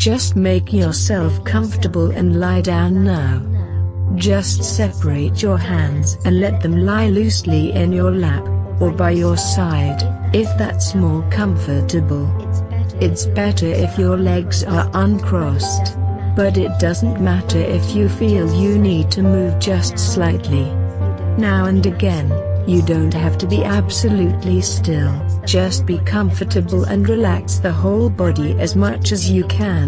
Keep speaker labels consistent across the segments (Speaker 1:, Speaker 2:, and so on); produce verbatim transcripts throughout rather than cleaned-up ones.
Speaker 1: Just make yourself comfortable and lie down now. Just separate your hands and let them lie loosely in your lap, or by your side, if that's more comfortable. It's better if your legs are uncrossed, but it doesn't matter if you feel you need to move just slightly. Now and again, you don't have to be absolutely still, just be comfortable and relax the whole body as much as you can.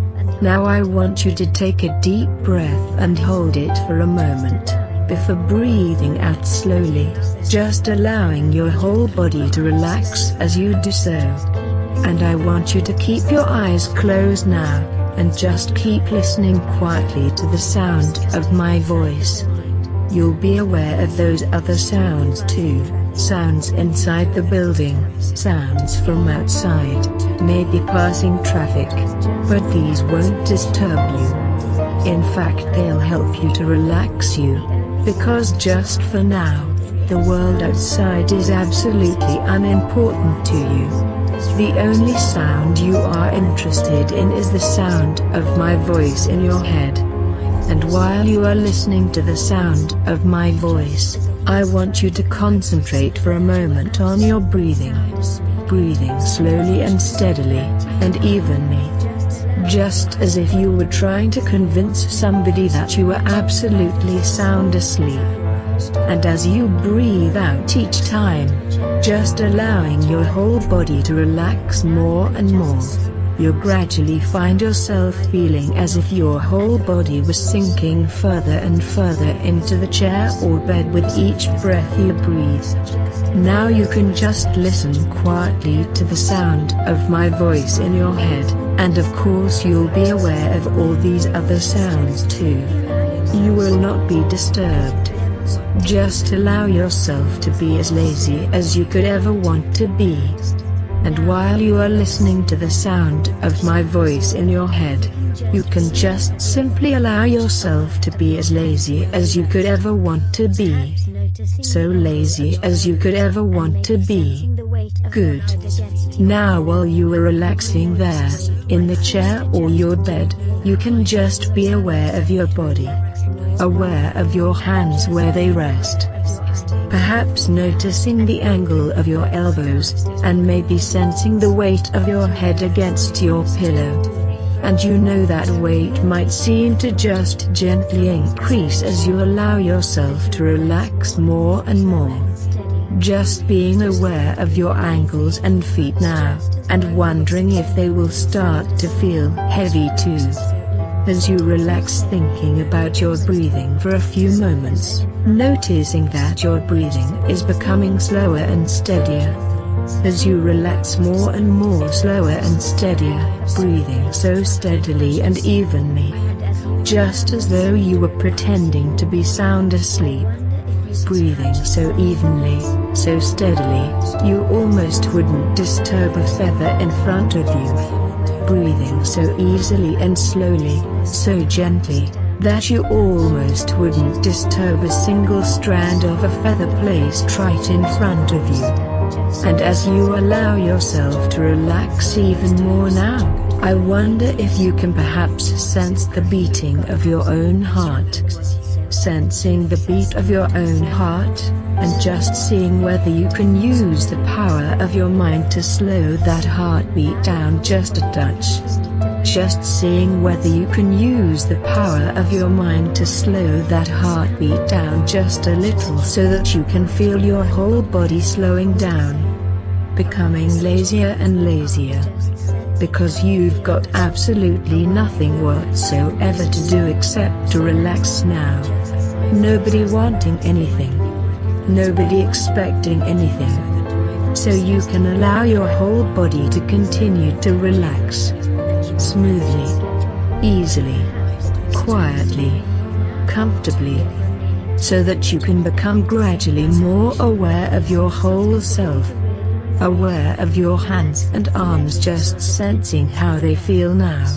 Speaker 1: Now I want you to take a deep breath and hold it for a moment, before breathing out slowly, just allowing your whole body to relax as you do so. And I want you to keep your eyes closed now, and just keep listening quietly to the sound of my voice. You'll be aware of those other sounds too, sounds inside the building, sounds from outside, maybe passing traffic, but these won't disturb you. In fact, they'll help you to relax you, because just for now, the world outside is absolutely unimportant to you. The only sound you are interested in is the sound of my voice in your head. And while you are listening to the sound of my voice, I want you to concentrate for a moment on your breathing. Breathing slowly and steadily, and evenly. Just as if you were trying to convince somebody that you were absolutely sound asleep. And as you breathe out each time, just allowing your whole body to relax more and more, you'll gradually find yourself feeling as if your whole body was sinking further and further into the chair or bed with each breath you breathe. Now you can just listen quietly to the sound of my voice in your head, and of course you'll be aware of all these other sounds too. You will not be disturbed. Just allow yourself to be as lazy as you could ever want to be. And while you are listening to the sound of my voice in your head, you can just simply allow yourself to be as lazy as you could ever want to be. So lazy as you could ever want to be. Good. Now while you are relaxing there, in the chair or your bed, you can just be aware of your body. Aware of your hands where they rest. Perhaps noticing the angle of your elbows, and maybe sensing the weight of your head against your pillow. And you know that weight might seem to just gently increase as you allow yourself to relax more and more. Just being aware of your ankles and feet now, and wondering if they will start to feel heavy too. As you relax, thinking about your breathing for a few moments, noticing that your breathing is becoming slower and steadier. As you relax more and more, slower and steadier, breathing so steadily and evenly. Just as though you were pretending to be sound asleep. Breathing so evenly, so steadily, you almost wouldn't disturb a feather in front of you. Breathing so easily and slowly, so gently, that you almost wouldn't disturb a single strand of a feather placed right in front of you. And as you allow yourself to relax even more now, I wonder if you can perhaps sense the beating of your own heart. Sensing the beat of your own heart, and just seeing whether you can use the power of your mind to slow that heartbeat down just a touch. Just seeing whether you can use the power of your mind to slow that heartbeat down just a little, so that you can feel your whole body slowing down. Becoming lazier and lazier. Because you've got absolutely nothing whatsoever to do except to relax now. Nobody wanting anything. Nobody expecting anything. So you can allow your whole body to continue to relax. Smoothly. Easily. Quietly. Comfortably. So that you can become gradually more aware of your whole self. Aware of your hands and arms, just sensing how they feel now.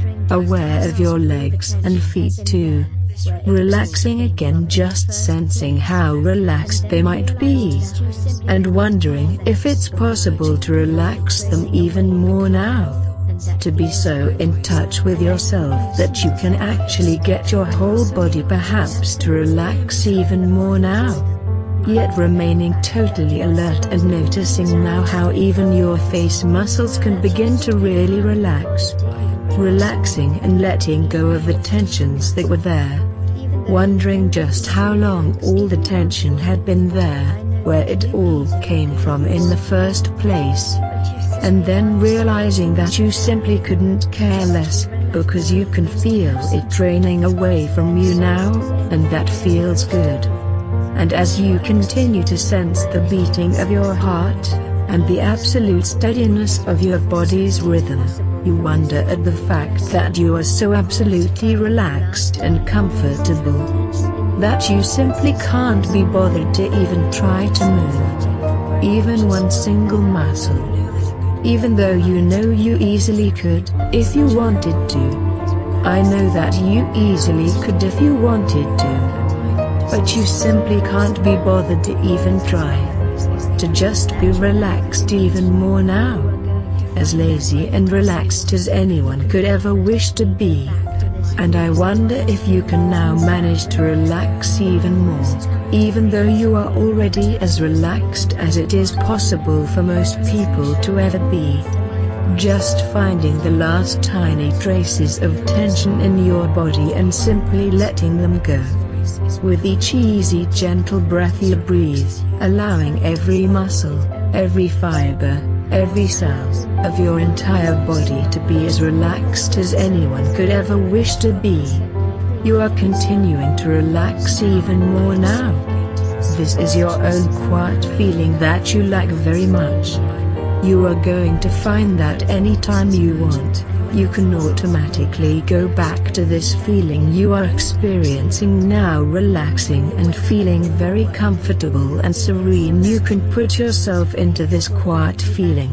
Speaker 1: Aware of your legs and feet too. Relaxing again, just sensing how relaxed they might be. And wondering if it's possible to relax them even more now. To be so in touch with yourself that you can actually get your whole body perhaps to relax even more now. Yet remaining totally alert and noticing now how even your face muscles can begin to really relax. Relaxing and letting go of the tensions that were there. Wondering just how long all the tension had been there, where it all came from in the first place. And then realizing that you simply couldn't care less, because you can feel it draining away from you now, and that feels good. And as you continue to sense the beating of your heart, and the absolute steadiness of your body's rhythm, you wonder at the fact that you are so absolutely relaxed and comfortable, that you simply can't be bothered to even try to move, even one single muscle. Even though you know you easily could, if you wanted to. I know that you easily could if you wanted to. But you simply can't be bothered to even try. To just be relaxed even more now. As lazy and relaxed as anyone could ever wish to be. And I wonder if you can now manage to relax even more, even though you are already as relaxed as it is possible for most people to ever be. Just finding the last tiny traces of tension in your body and simply letting them go. With each easy gentle breath you breathe, allowing every muscle, every fiber, every cell of your entire body to be as relaxed as anyone could ever wish to be. You are continuing to relax even more now. This is your own quiet feeling that you like very much. You are going to find that anytime you want, you can automatically go back to this feeling you are experiencing now, relaxing and feeling very comfortable and serene. You can put yourself into this quiet feeling.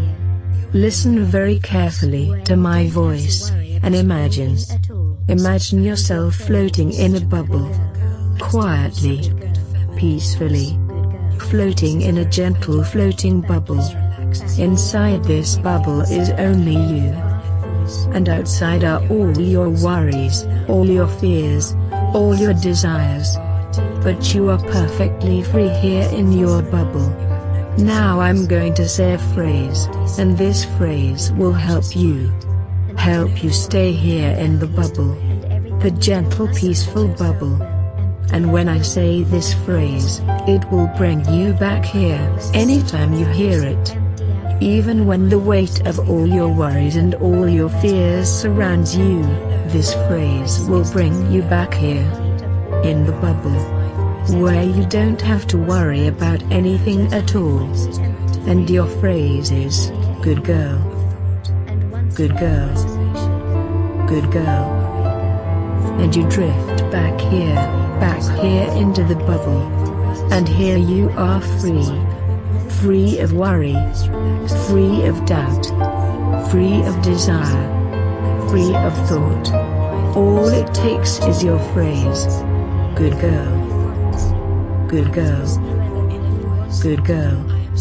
Speaker 1: Listen very carefully to my voice, and imagine. Imagine yourself floating in a bubble. Quietly. Peacefully. Floating in a gentle floating bubble. Inside this bubble is only you. And outside are all your worries, all your fears, all your desires. But you are perfectly free here in your bubble. Now I'm going to say a phrase, and this phrase will help you. Help you stay here in the bubble. The gentle peaceful bubble. And when I say this phrase, it will bring you back here, anytime you hear it. Even when the weight of all your worries and all your fears surrounds you, this phrase will bring you back here. In the bubble. Where you don't have to worry about anything at all. And your phrase is, good girl. Good girl. Good girl. And you drift back here, back here into the bubble. And here you are free. Free of worry. Free of doubt. Free of desire. Free of thought. All it takes is your phrase. Good girl. Good girl. Good girl.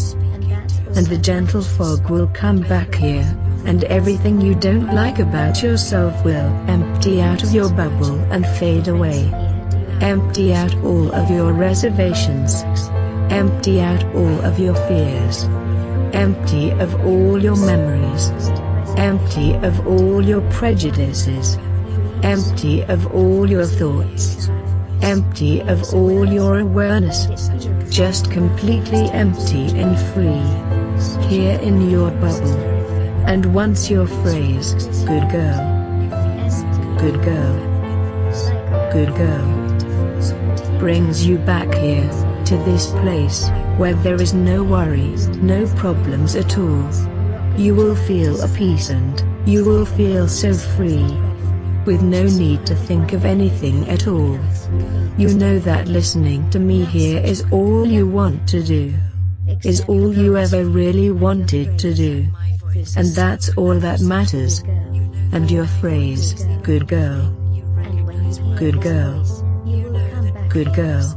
Speaker 1: And the gentle fog will come back here, and everything you don't like about yourself will empty out of your bubble and fade away. Empty out all of your reservations. Empty out all of your fears. Empty of all your memories. Empty of all your prejudices. Empty of all your thoughts. Empty of all your awareness. Just completely empty and free. Here in your bubble. And once your phrase, good girl. Good girl. Good girl. Brings you back here, to this place, where there is no worry, no problems at all. You will feel a peace and, you will feel so free. With no need to think of anything at all. You know that listening to me here is all you want to do. Is all you ever really wanted to do. And that's all that matters. And your phrase, good girl. Good girl. Good girl.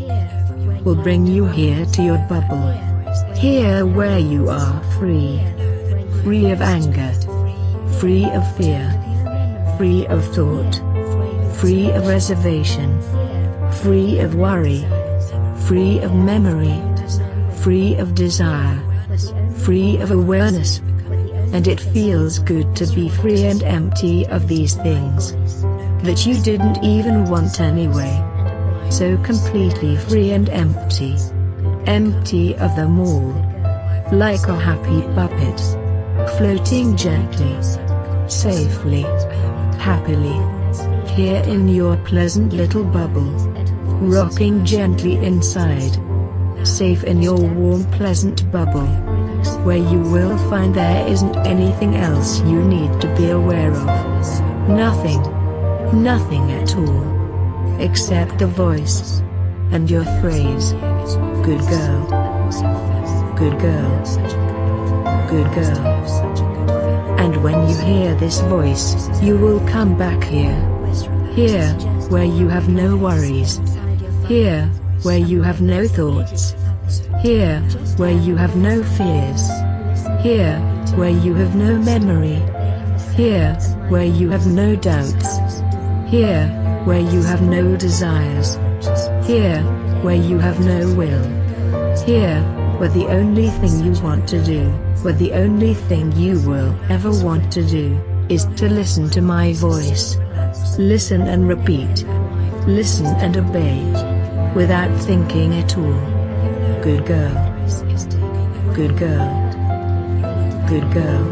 Speaker 1: Will bring you here to your bubble. Here where you are free. Free of anger. free of fear, free of thought, free of reservation, free of worry, free of memory, free of desire, free of awareness. And it feels good to be free and empty of these things that you didn't even want anyway. So completely free and empty. Empty of them all. Like a happy puppet. Floating gently. Safely. Happily. Here in your pleasant little bubble. Rocking gently inside. Safe in your warm pleasant bubble. Where you will find there isn't anything else you need to be aware of. Nothing. Nothing at all. Except the voice. And your phrase. Good girl. Good girl. Good girl. And when you hear this voice, you will come back here. Here, where you have no worries. Here, where you have no thoughts. Here, where you have no fears. Here, where you have no memory. Here, where you have no doubts. Here, where you have no desires. Here, where you have no will. Here, where the only thing you want to do, where the only thing you will ever want to do, is to listen to my voice. Listen and repeat. Listen and obey. Without thinking at all. Good girl. Good girl. Good girl.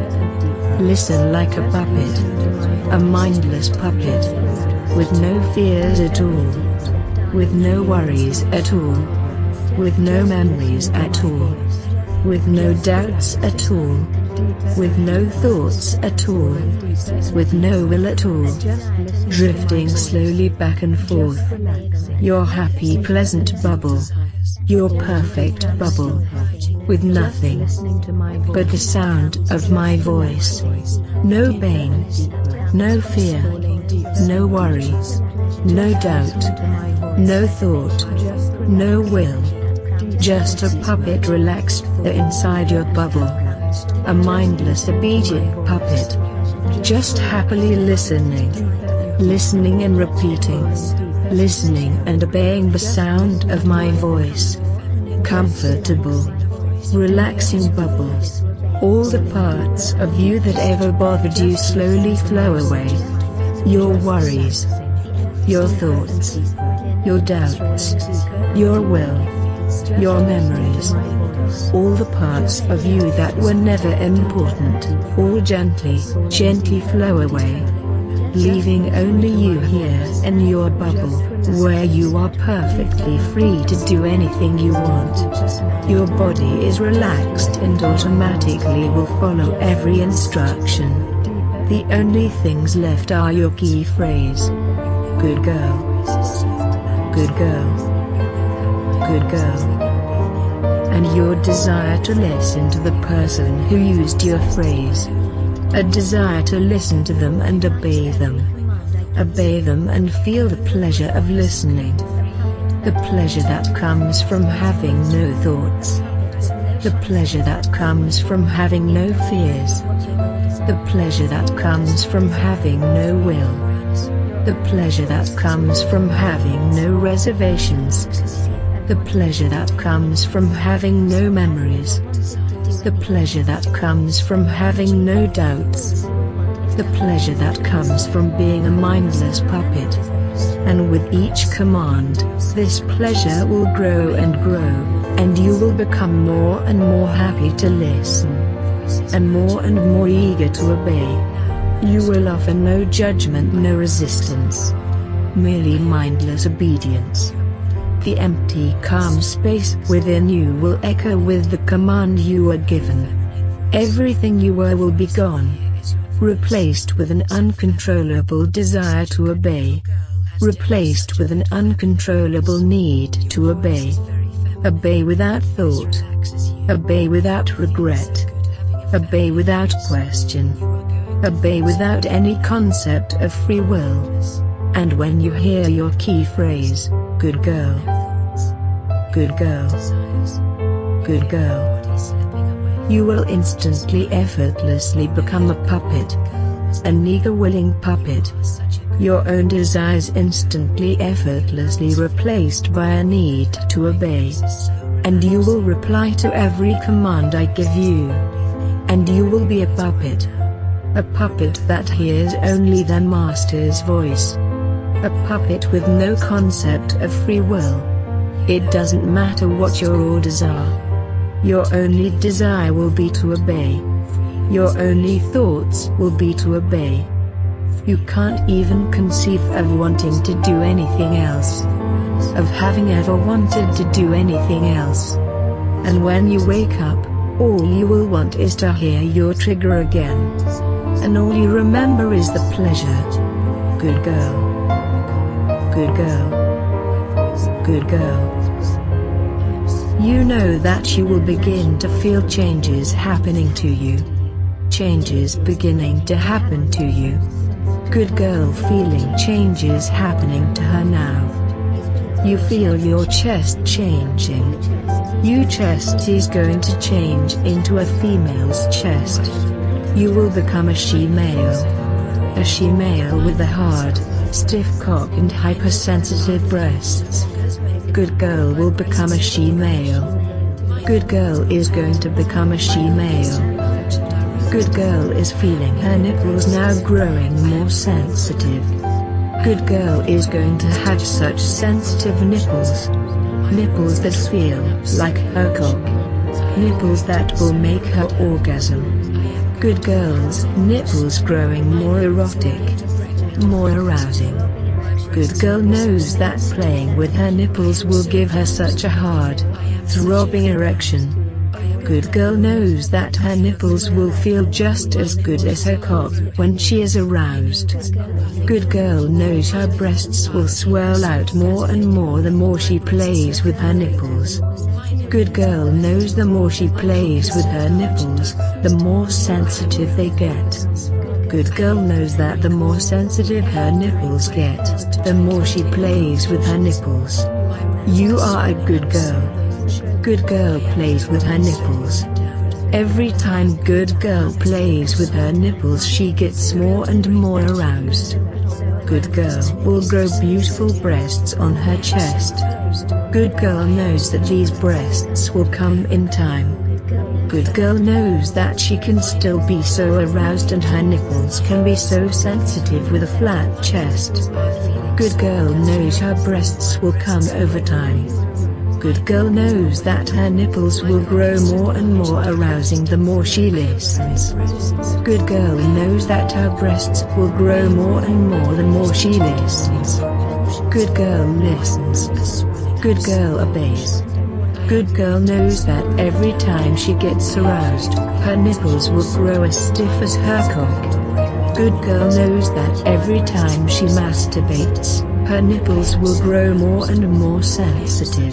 Speaker 1: Listen like a puppet. A mindless puppet. With no fears at all. With no worries at all. With no memories at all. With no doubts at all. With no thoughts at all. With no will at all. Drifting slowly back and forth. Your happy pleasant bubble. Your perfect bubble. With nothing but the sound of my voice. No pain. No fear. No worry. No doubt. No thought. No will. Just a puppet relaxed there inside your bubble. A mindless obedient puppet. Just happily listening. Listening and repeating. Listening and obeying the sound of my voice. Comfortable. Relaxing bubble. All the parts of you that ever bothered you slowly flow away. Your worries. Your thoughts. Your doubts. Your will. Your memories. All the parts of you that were never important, all gently, gently flow away. Leaving only you here in your bubble, where you are perfectly free to do anything you want. Your body is relaxed and automatically will follow every instruction. The only things left are your key phrase. Good girl. Good girl. Good girl. And your desire to listen to the person who used your phrase. A desire to listen to them and obey them. Obey them and feel the pleasure of listening. The pleasure that comes from having no thoughts. The pleasure that comes from having no fears. The pleasure that comes from having no will. The pleasure that comes from having no reservations. The pleasure that comes from having no memories. The pleasure that comes from having no doubts. The pleasure that comes from being a mindless puppet. And with each command, this pleasure will grow and grow, and you will become more and more happy to listen. And more and more eager to obey. You will offer no judgment, no resistance. Merely mindless obedience. The empty calm space within you will echo with the command you were given. Everything you were will be gone. Replaced with an uncontrollable desire to obey. Replaced with an uncontrollable need to obey. Obey without thought. Obey without regret. Obey without question. Obey without any concept of free will. And when you hear your key phrase, good girl, good girl, good girl, You will instantly effortlessly become a puppet. An eager-willing puppet. Your own desires instantly effortlessly replaced by a need to obey. And you will reply to every command I give you. And you will be a puppet. A puppet that hears only their master's voice. A puppet with no concept of free will. It doesn't matter what your orders are. Your only desire will be to obey. Your only thoughts will be to obey. You can't even conceive of wanting to do anything else. Of having ever wanted to do anything else. And when you wake up, all you will want is to hear your trigger again. And all you remember is the pleasure. Good girl. Good girl. Good girl. You know that you will begin to feel changes happening to you. Changes beginning to happen to you. Good girl feeling changes happening to her now. You feel your chest changing. Your chest is going to change into a female's chest. You will become a she-male. A she-male with a hard, stiff cock and hypersensitive breasts. Good girl will become a she-male. Good girl is going to become a she-male. Good girl is feeling her nipples now growing more sensitive. Good girl is going to have such sensitive nipples. Nipples that feel like her cock. Nipples that will make her orgasm. Good girl's nipples growing more erotic. More arousing. Good girl knows that playing with her nipples will give her such a hard, throbbing erection. Good girl knows that her nipples will feel just as good as her cock when she is aroused. Good girl knows her breasts will swell out more and more the more she plays with her nipples. Good girl knows the more she plays with her nipples, the more sensitive they get. Good girl knows that the more sensitive her nipples get, the more she plays with her nipples. You are a good girl. Good girl plays with her nipples. Every time good girl plays with her nipples she gets more and more aroused. Good girl will grow beautiful breasts on her chest. Good girl knows that these breasts will come in time. Good girl knows that she can still be so aroused and her nipples can be so sensitive with a flat chest. Good girl knows her breasts will come over time. Good girl knows that her nipples will grow more and more arousing the more she listens. Good girl knows that her breasts will grow more and more the more she listens. Good girl listens. Good girl obeys. Good girl knows that every time she gets aroused, her nipples will grow as stiff as her cock. Good girl knows that every time she masturbates, her nipples will grow more and more sensitive.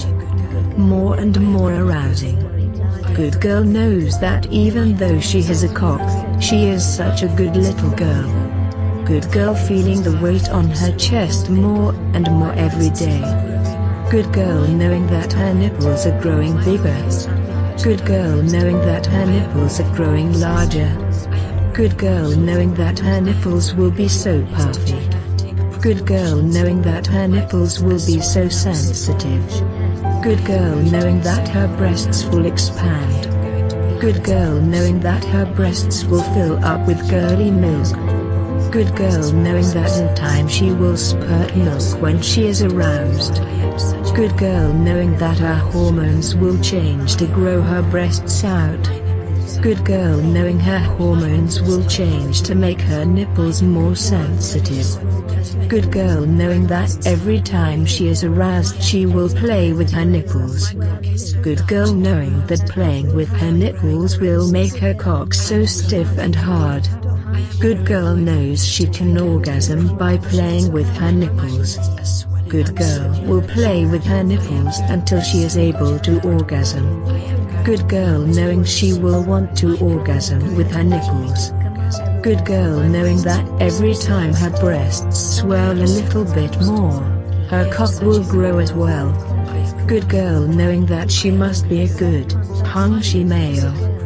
Speaker 1: More and more arousing. Good girl knows that even though she has a cock, she is such a good little girl. Good girl feeling the weight on her chest more and more every day. Good girl knowing that her nipples are growing bigger. Good girl knowing that her nipples are growing larger. Good girl knowing that her nipples will be so puffy. Good girl knowing that her nipples will be so sensitive. Good girl knowing that her breasts will expand. Good girl knowing that her breasts will fill up with girly milk. Good girl knowing that in time she will spurt milk when she is aroused. Good girl knowing that her hormones will change to grow her breasts out. Good girl knowing her hormones will change to make her nipples more sensitive. Good girl knowing that every time she is aroused she will play with her nipples. Good girl knowing that playing with her nipples will make her cock so stiff and hard. Good girl knows she can orgasm by playing with her nipples. Good girl will play with her nipples until she is able to orgasm. Good girl knowing she will want to orgasm with her nipples. Good girl knowing that every time her breasts swell a little bit more, her cock will grow as well. Good girl knowing that she must be a good, hung she-male.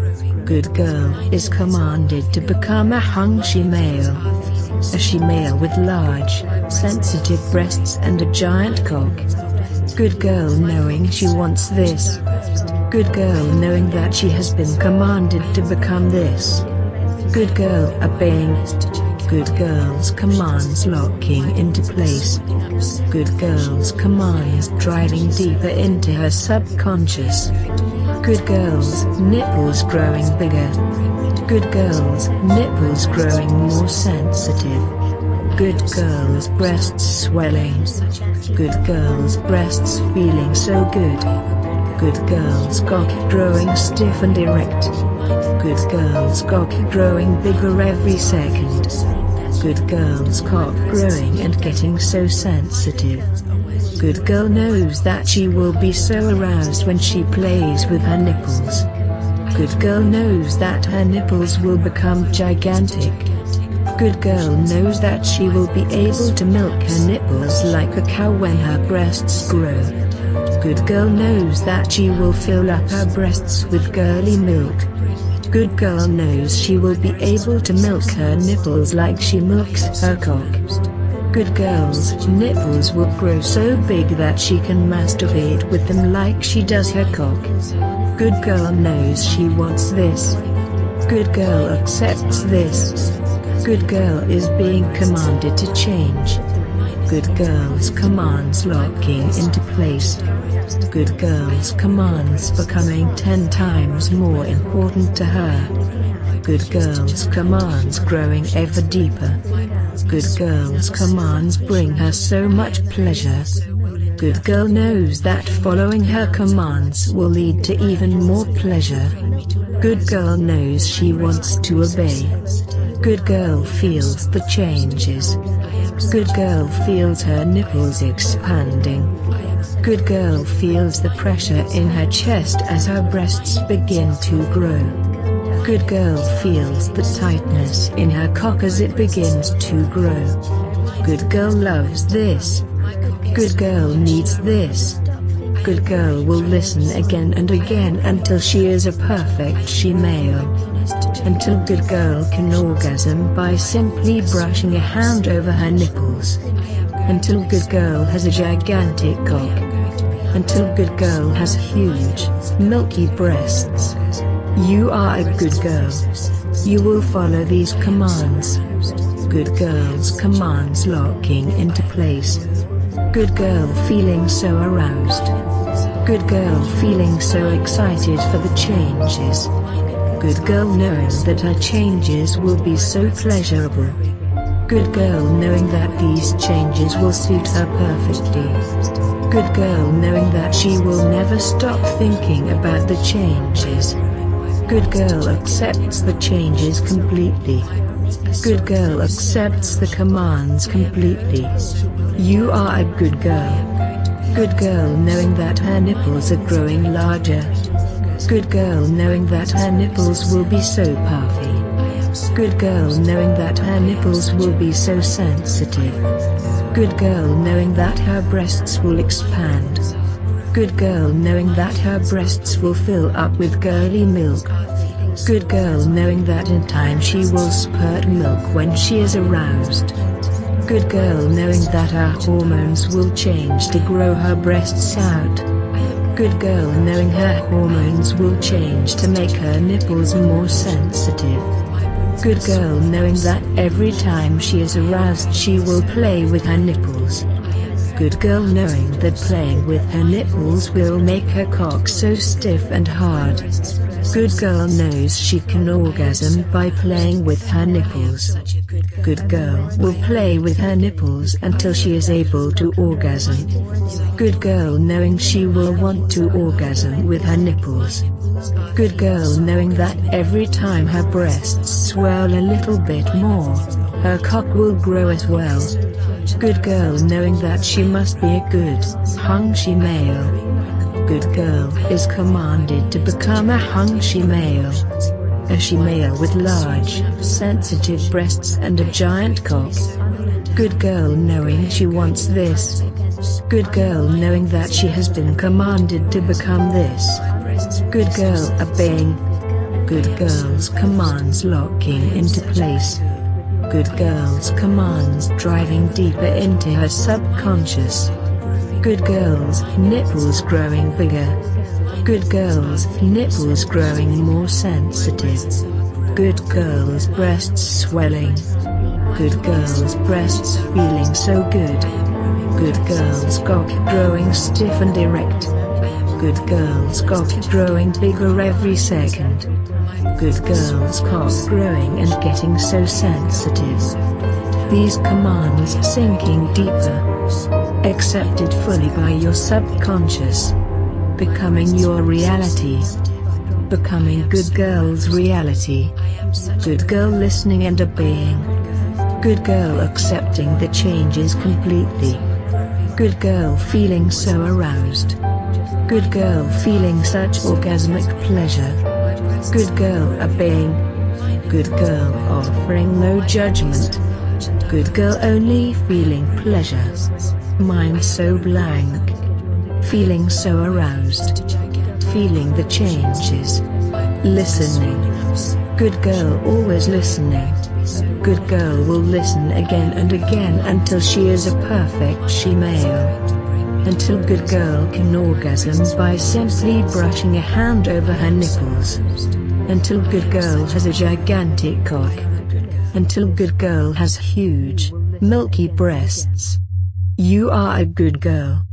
Speaker 1: Good girl is commanded to become a hung she-male. A she-male with large, sensitive breasts and a giant cock. Good girl knowing she wants this. Good girl knowing that she has been commanded to become this. Good girl obeying. Good girl's commands locking into place. Good girl's commands driving deeper into her subconscious. Good girl's nipples growing bigger. Good girl's nipples growing more sensitive. Good girl's breasts swelling. Good girl's breasts feeling so good. Good girl's cock growing stiff and erect. Good girl's cock growing bigger every second. Good girl's cock growing and getting so sensitive. Good girl knows that she will be so aroused when she plays with her nipples. Good girl knows that her nipples will become gigantic. Good girl knows that she will be able to milk her nipples like a cow when her breasts grow. Good girl knows that she will fill up her breasts with girly milk. Good girl knows she will be able to milk her nipples like she milks her cock. Good girl's nipples will grow so big that she can masturbate with them like she does her cock. Good girl knows she wants this. Good girl accepts this. Good girl is being commanded to change. Good girl's commands locking into place. Good girl's commands becoming ten times more important to her. Good girl's commands growing ever deeper. Good girl's commands bring her so much pleasure. Good girl knows that following her commands will lead to even more pleasure. Good girl knows she wants to obey. Good girl feels the changes. Good girl feels her nipples expanding. Good girl feels the pressure in her chest as her breasts begin to grow. Good girl feels the tightness in her cock as it begins to grow. Good girl loves this. Good girl needs this. Good girl will listen again and again until she is a perfect she-male. Until good girl can orgasm by simply brushing a hand over her nipples. Until good girl has a gigantic cock. Until good girl has huge, milky breasts. You are a good girl. You will follow these commands. Good girl's commands locking into place. Good girl feeling so aroused. Good girl feeling so excited for the changes. Good girl knowing that her changes will be so pleasurable. Good girl knowing that these changes will suit her perfectly. Good girl knowing that she will never stop thinking about the changes. Good girl accepts the changes completely. Good girl accepts the commands completely. You are a good girl. Good girl knowing that her nipples are growing larger. Good girl knowing that her nipples will be so puffy. Good girl knowing that her nipples will be so sensitive. Good girl knowing that her breasts will expand. Good girl knowing that her breasts will fill up with girly milk. Good girl knowing that in time she will spurt milk when she is aroused. Good girl knowing that her hormones will change to grow her breasts out. Good girl knowing her hormones will change to make her nipples more sensitive. Good girl knowing that every time she is aroused she will play with her nipples. Good girl knowing that playing with her nipples will make her cock so stiff and hard. Good girl knows she can orgasm by playing with her nipples. Good girl will play with her nipples until she is able to orgasm. Good girl knowing she will want to orgasm with her nipples. Good girl knowing that every time her breasts swell a little bit more, her cock will grow as well. Good girl knowing that she must be a good, hung she-male. Good girl is commanded to become a hung she-male. A she-male with large, sensitive breasts and a giant cock. Good girl knowing she wants this. Good girl knowing that she has been commanded to become this. Good girl obeying. Good girl's commands locking into place. Good girl's commands driving deeper into her subconscious. Good girl's nipples growing bigger. Good girl's nipples growing more sensitive. Good girl's breasts swelling. Good girl's breasts feeling so good. Good girl's cock growing stiff and erect. Good girl's cock growing bigger every second. Good girl's cock growing and getting so sensitive. These commands sinking deeper. Accepted fully by your subconscious. Becoming your reality. Becoming good girl's reality. Good girl listening and obeying. Good girl accepting the changes completely. Good girl feeling so aroused. Good girl feeling such orgasmic pleasure. Good girl obeying. Good girl offering no judgment. Good girl only feeling pleasure. Mind so blank. Feeling so aroused. Feeling the changes. Listening. Good girl always listening. Good girl will listen again and again until she is a perfect she-male. Until good girl can orgasm by simply brushing a hand over her nipples. Until good girl has a gigantic cock. Until good girl has huge, milky breasts. You are a good girl.